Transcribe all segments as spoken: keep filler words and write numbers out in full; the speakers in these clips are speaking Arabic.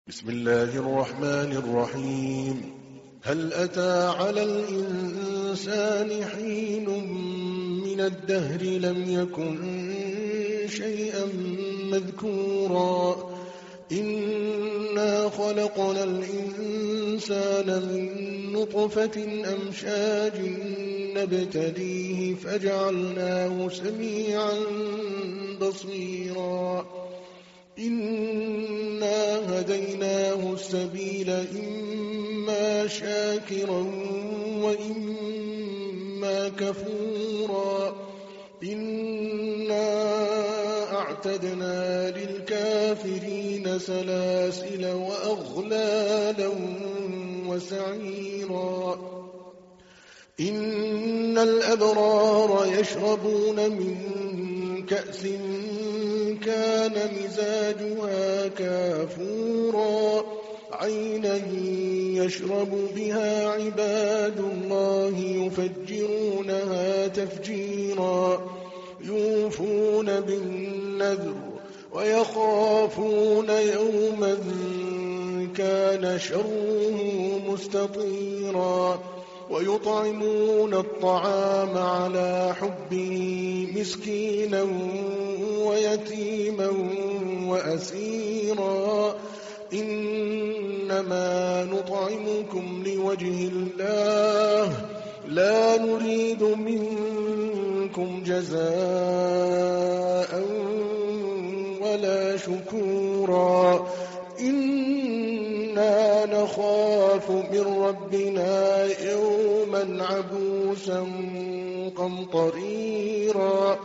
بسم الله الرحمن الرحيم. هل أتى على الإنسان حين من الدهر لم يكن شيئا مذكورا إنا خلقنا الإنسان من نطفة أمشاج نبتليه فجعلناه سميعا بصيرا إنا هديناه السبيل إما شاكرا وإما كفورا إنا أعتدنا للكافرين سلاسل وأغلالا وسعيرا إن الأبرار يشربون من كأس كان مزاجها كافورا عينا يشرب بها عباد الله يفجرونها تفجيرا يوفون بالنذر ويخافون يوما كان شره مستطيرا ويطعمون الطعام على حبه مسكينا ويتيما وأسيرا إنما نطعمكم لوجه الله لا نريد منكم جزاء ولا شكورا إنا نخاف من ربنا يوما عبوسا قمطريرا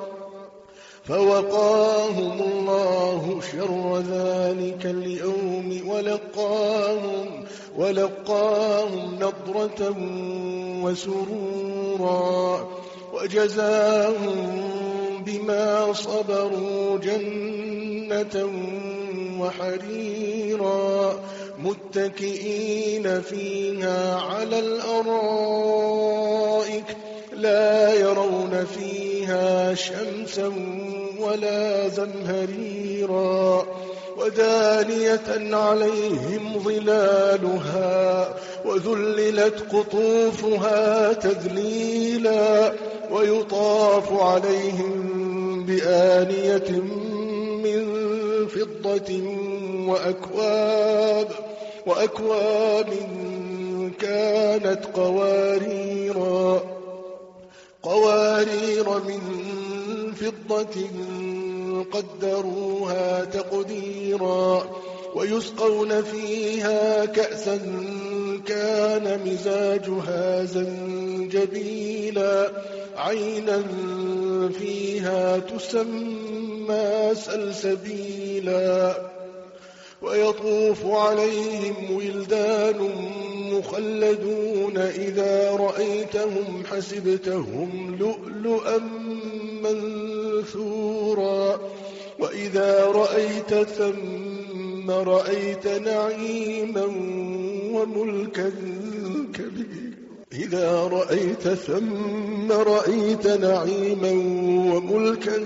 فوقاهم الله شر ذلك اليوم ولقاهم, ولقاهم نضرة وسرورا وجزاهم بما صبروا جنة وحريرا متكئين فيها على الأرائك لا يرون فيها شمسا ولا زمهريرا ودانية عليهم ظلالها وذللت قطوفها تذليلا ويطاف عليهم بآنية من فضة وأكواب وأكواب كانت قواريرا قوارير من فضة قدروها تقديرا ويسقون فيها كأسا كان مزاجها زنجبيلا عينا فيها تسمى سلسبيلا ويطوف عليهم ولدان مخلدون إذا رأيتهم حسبتهم لؤلؤا منثورا وإذا رأيت ثم رأيت نعيما وملكا كبيرا إذا رأيت ثم رأيت نعيما وملكا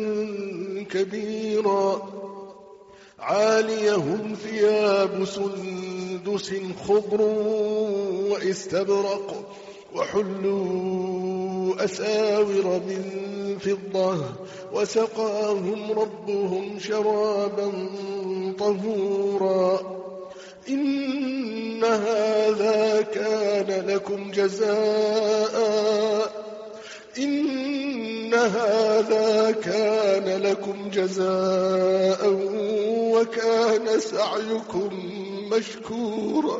كبيرا عاليهم ثياب سندس خضر واستبرق وحلوا أساور من فضة وسقاهم ربهم شرابا طهورا إن هذا كان لكم جزاء إن هذا كان لكم جزاء وكان سعيكم مشكورا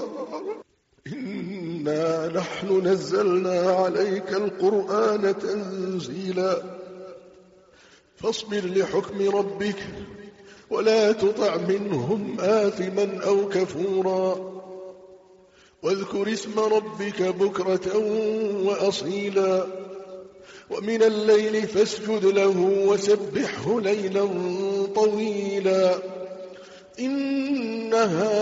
إنا نحن نزلنا عليك القرآن تنزيلا فاصبر لحكم ربك ولا تطع منهم آثما أو كفورا واذكر اسم ربك بكرة وأصيلا ومن الليل فاسجد له وسبحه ليلا طويلا إن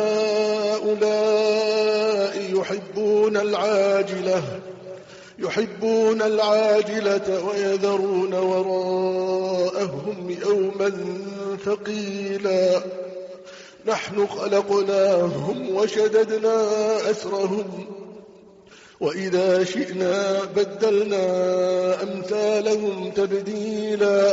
هؤلاء يحبون العاجلة يحبون العاجلة ويذرون وراءهم يوما ثقيلا نحن خلقناهم وشددنا أسرهم وإذا شئنا بدلنا أمثالهم تبديلا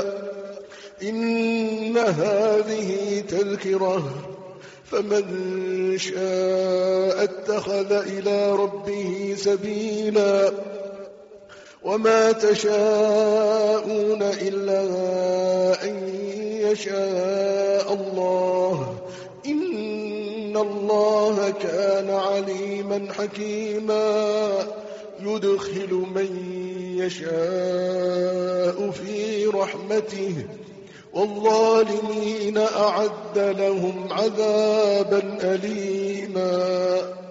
إن هذه تذكرة فمن شاء اتخذ إلى ربه سبيلا وما تشاءون إلا أن يشاء الله إن الله كان عليما حكيما يدخل من يشاء في رحمته والظالمين أعد لهم عذابا أليما